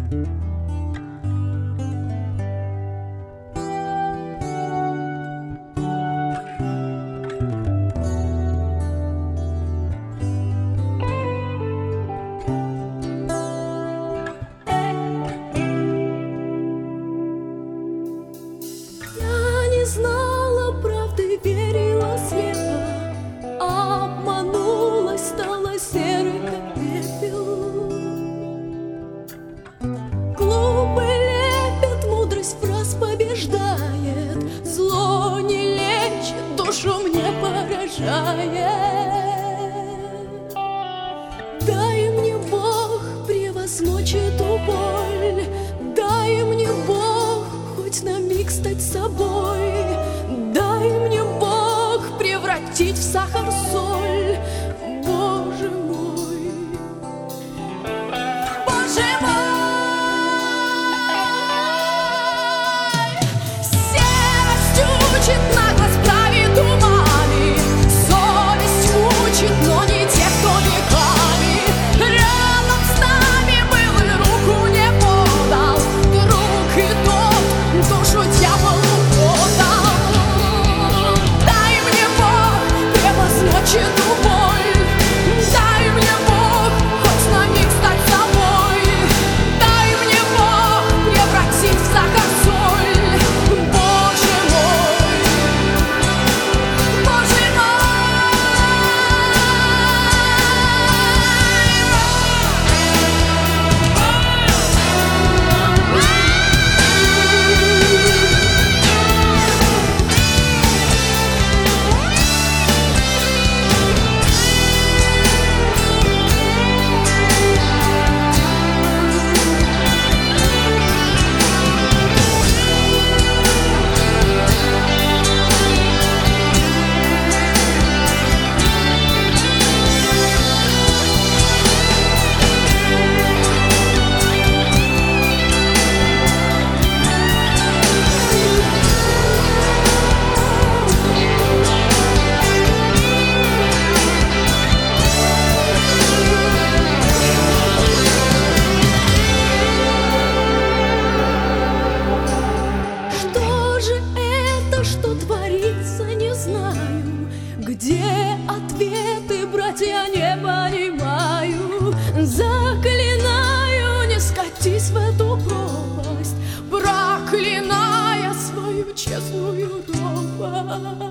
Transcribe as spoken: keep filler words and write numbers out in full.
Знала правды, верила слепо, обманулась, стала серой, как пепел. Глупый лепет, мудрость фраз побеждает, зло не лечит, душу мне поражает. Дай мне, Бог, превозмочь эту боль, дай мне, Бог, хоть на миг стать собой. Дай мне, Бог, превратить в сахар соль, Боже мой, Боже мой. Серость учит, наглость правит умами, совесть мучит, но не тех, кто веками рядом с нами был и руку не подал, друг и тот душу дьяволу. Эту боль, дай мне, Бог, хоть на миг стать собой, дай мне, Бог, превратить в сахар соль, Боже мой, Боже Где ответы, братья, не понимаю. Заклинаю, не скатись в эту пропасть, проклиная свою честную робость.